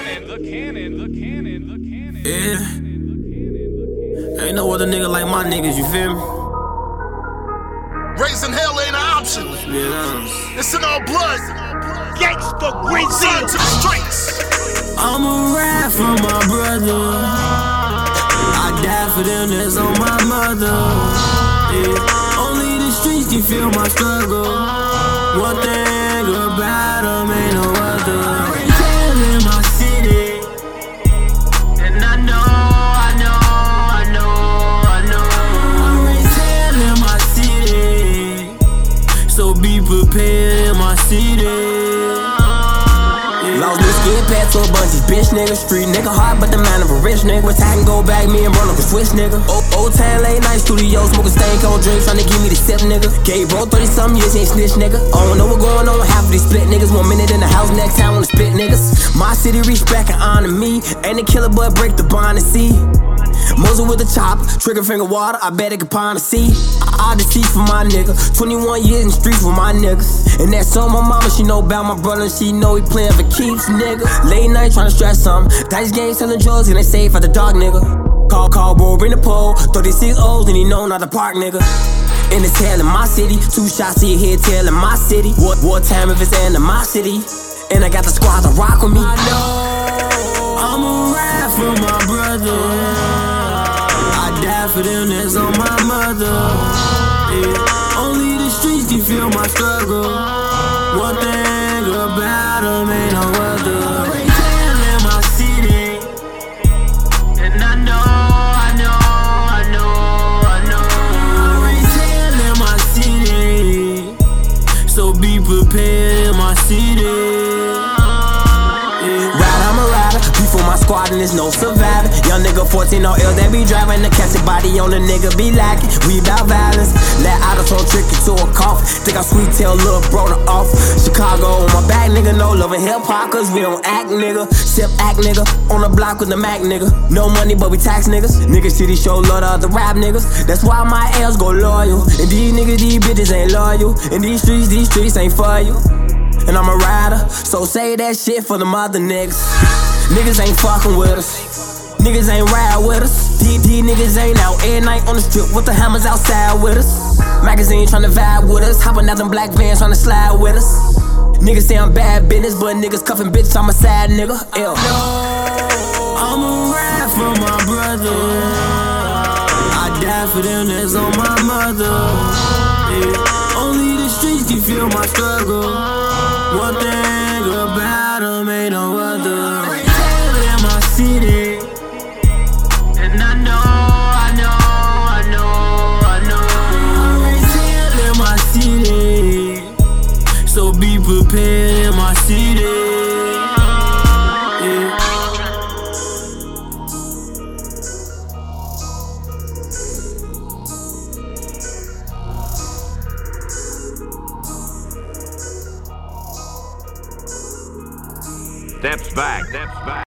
Yeah. Ain't no other nigga like my niggas, you feel me? Raising hell ain't an option. Yeah. It's in our blood. Gangsta Grizzly To the streets. I'ma ride for my brother. I die for them that's on my mother. Yeah. Only the streets can feel my struggle. One thing about them ain't no other. Hell in my city, and I know. I raise hell in my city, so be prepared in my city. Lost new skin pads to a bunch of bitch niggas. Street nigga hard, but the man of a rich nigga. With time go back, me and Bruno can switch nigga. Old town late night studio, smoking stank on drinks, tryna give me the sip nigga. Gay bro 30 something years, ain't snitch nigga. I don't know what going on with half of these split niggas. 1 minute in the house, next time wanna spit niggas. My city reach back and honor me. Ain't a killer but break the bond and see. Muzzle with the chop, trigger finger water, I bet it can pond the sea. I deceive for my nigga, 21 years in the streets with my niggas. And that's on my mama, she know about my brother, she know he playin' for keeps, nigga. Late night tryna stress something, dice game selling drugs and they safe at the dark, nigga. Call, bro, bring the pole, 36 O's and he know not to park, nigga. And it's hell in my city, 2 shots to your head, tail in my city. War time if it's in my city, and I got the squad to rock with me. I know I'ma ride for my brother. Die for them that's on my mother. Yeah. Only the streets can feel my struggle. One thing about them ain't no other. Hell in my city, and I know. I raise hell in my city, so be prepared in my city. For my squad and there's no surviving. Young nigga 14 on L's that be driving. The catch a body on the nigga be lacking. We bout violence. Let auto trick you to a cough. Think I sweet tail little brother off. Chicago on my back, nigga. No loving hip hop, cause we don't act, nigga. Sip act, nigga. On the block with the Mac, nigga. No money, but we tax niggas. Niggas city show love to other rap niggas. That's why my L's go loyal. And these niggas, these bitches ain't loyal. And these streets ain't for you. And I'm a rider, so say that shit for the mother niggas. Niggas ain't fucking with us. Niggas ain't ride with us. These niggas ain't out every night on the strip with the hammers outside with us. Magazine tryna vibe with us. Hopping out them black vans tryna slide with us. Niggas say I'm bad business, but niggas cuffing bitch, I'm a sad nigga. Ew. I'ma ride for my brother. I die for them that's on my mother. Yeah. Only the streets can feel my struggle. One thing about them ain't no other. Hell in my city, and I know. I raise hell in my city, so be prepared in my city. Yeah. Steps back.